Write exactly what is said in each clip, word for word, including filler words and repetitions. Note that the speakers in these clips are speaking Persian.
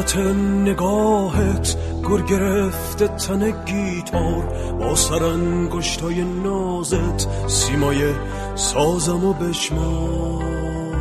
حرارت نگاهت گر گرفته تن گیتار، با سرانگشتای نازت سیمای سازمو بشمار.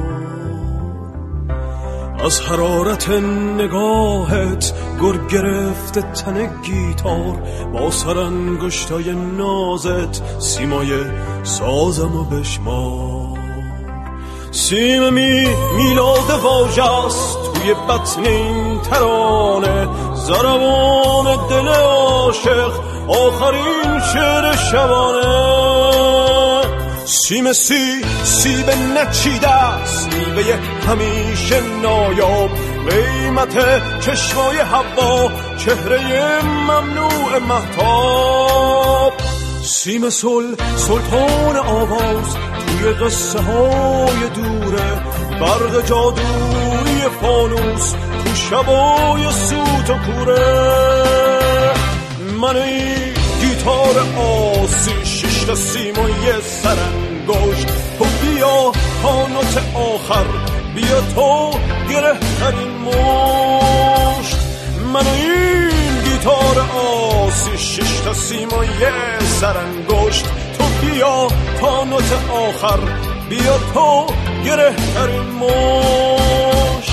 از حرارت نگاهت گر گرفته تن گیتار، با سرانگشتای نازت سیمای سازمو بشمار. سیم می میلاد واژه‌ست توی بطن این ترانه، ضربان دل عاشق آخرین شعر شبانه. سیم سی سیب نچیده است، میوه همیشه نایاب، قیمت چشمای حوا، چهره ممنوع مهتاب. سیم سل سلطان آواز توی قصه های دوره، برق جادویی فانوس تو شبای سوت و کوره. من این گیتار آسی، شش تا سیم و یه سرانگشت، تو بیا تا نوت آخر، بیا تو گره ترین مشت. من این گیتار آسی، شش تا سیم و یه سرانگشت، تو بیا تا نوت آخر، بیا تو گره ترین مشت.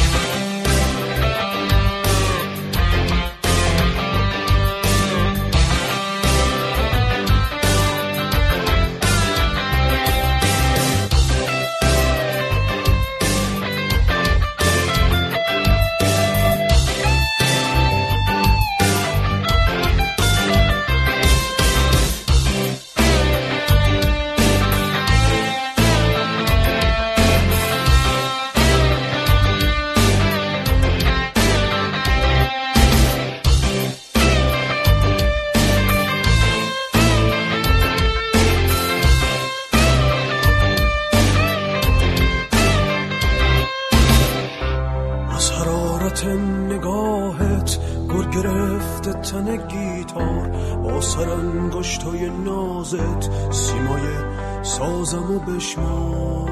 نگاهت گر گرفته تن گیتار، با سرانگشتای نازت سیمای سازمو بشمار.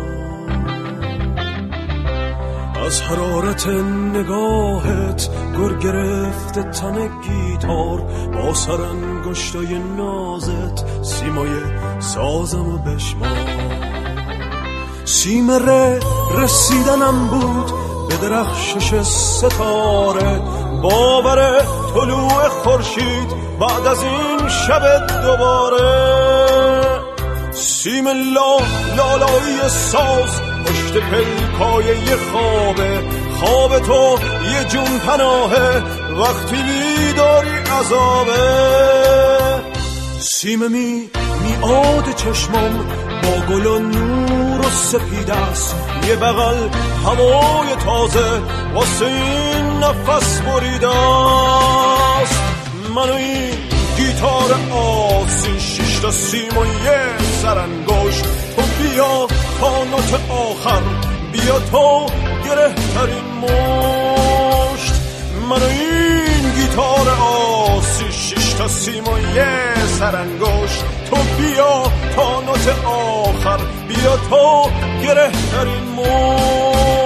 از حرارت نگاهت گر گرفته تن گیتار، با سرانگشتای نازت سیمای سازمو بشمار. سیم ره رسیدنم بود به درخشش ستاره، باور طلوع خورشید بعد از این شب دوباره. سیم لا لالایی ساز پشت پلکای یه خوابه، خواب تو یه جون پناهه وقتی بیداری عذابه. سیم می میعاد چشمم با گل و نور و سپید است، یه بغل هوای تازه واسه این نفس بریده است. من این گیتار آسی، شش تا سیم و یه سرانگشت، تو بیا تا نوت آخر، بیا تو گره ترین مشت. من این گیتار آسی، شش تا سیم و یه سرانگشت، تو بیا تا نوت آخر، بیا تو گره ترین مشت.